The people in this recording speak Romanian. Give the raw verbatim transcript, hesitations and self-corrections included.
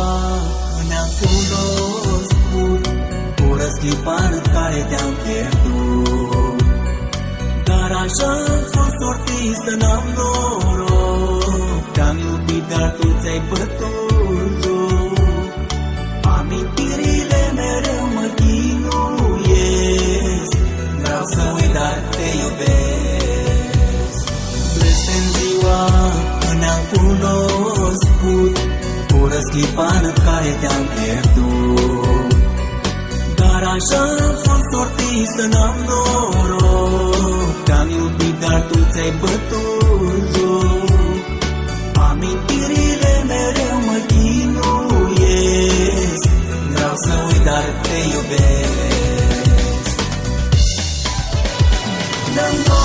ziua când ne-am cunoscut, cu răsclipa în care te-am pierdut. Dar așa-am fost sortit să n-am noroc, te-am iubit, dar tu ți-ai bătut joc. Amintirile mereu mă chinuiesc, vreau să uit, dar te iubesc. Blestem ziua când ne-am cunoscut, cu răsclipa în care te-am pierdut. Dar așa-am fost sortit să n-am noroc, te-am iubit, dar tu ți-ai bătut joc. Amintirile mereu mă chinuiesc, vreau să uit, dar te iubesc. Dă-mi